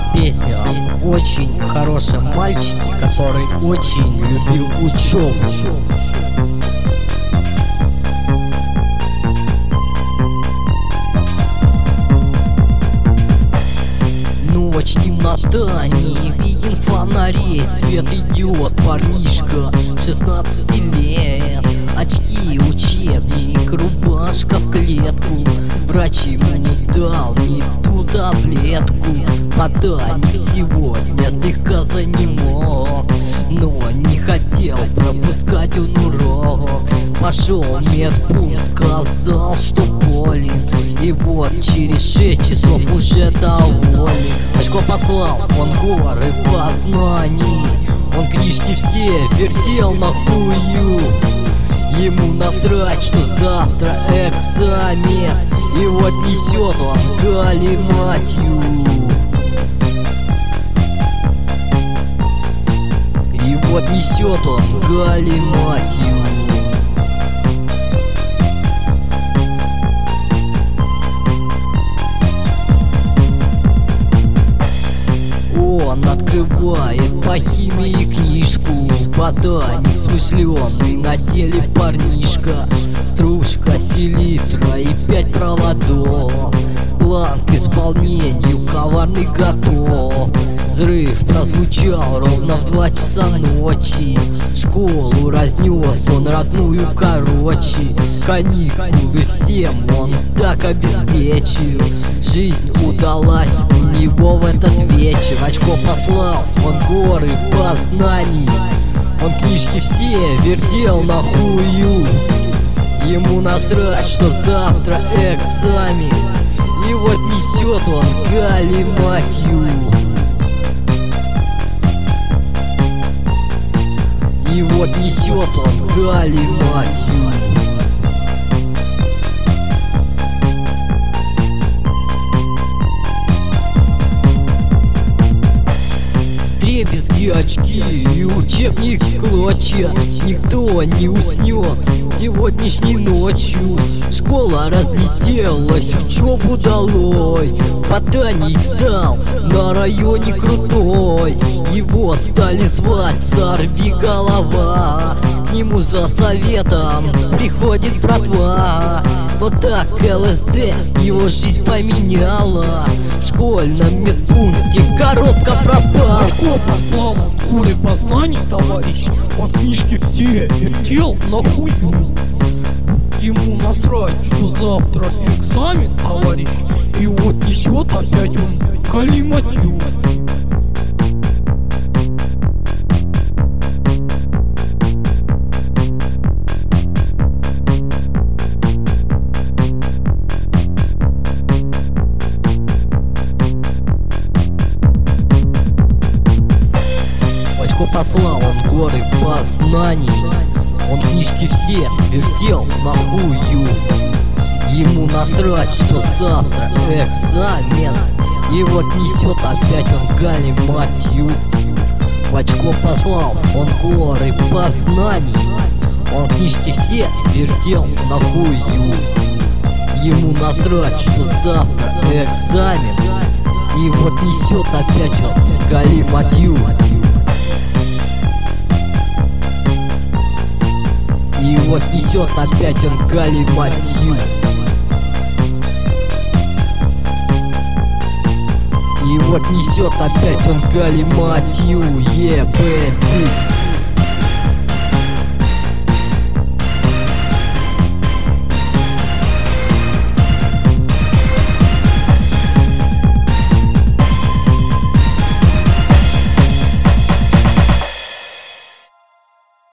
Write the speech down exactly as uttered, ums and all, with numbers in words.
Песня очень хороший мальчик, который очень любил учебу. Ночь, темнота, не виден фонарей, свет идет, парнишка шестнадцати лет. Очки, учебник, рубашка в клетку. Врач ему не дал не ту таблетку. Поданик сегодня слегка занемог, но не хотел пропускать он урок. Пошел в медпункт, сказал, что болен, и вот через шесть часов уже доволен. Очко послал он горы познаний, он книжки все вертел на хую. Ему насрать, что завтра экзамен, и вот несет он галиматью. И вот несет он галиматью. Он открывает по химии книжку. Ботаник смышленый, на деле парнишка. Стружка, селитра и пять проводов. План к исполнению коварный готов. Взрыв прозвучал ровно в два часа ночи. Школу разнес он родную короче. Каникулы всем он так обеспечил. Жизнь удалась у него в этот вечер. Очко послал он горы познаний, он книжки все вертел на хую. Ему насрать, что завтра экзамен, и вот несет он галиматью. И вот несет он галиматью. Дребезги, очки и учебник в клочья. Никто не уснет сегодняшней ночью. Школа разлетелась, учебу долой. Ботаник стал на районе крутой. Его стали звать сорви голова. К нему за советом приходит братва. Вот так ЛСД его жизнь поменяла. В школьном медпункте коробка пропала. Очко послал он горе познаний, товарищ, он книжки все вертел на хую. Ему насрать, что завтра экзамен, товарищ, и вот несет опять он галиматью. Послал он горы познаний, он книжки все вертел на хую. Ему насрать, что завтра экзамен, и вот несет опять он галиматью. В очко послал он горы познаний, он книжки все вертел на хую. Ему насрать, что завтра экзамен, и вот несет опять он галиматью. И вот несет опять он галиматью. И вот несет опять он галиматью. Е, б,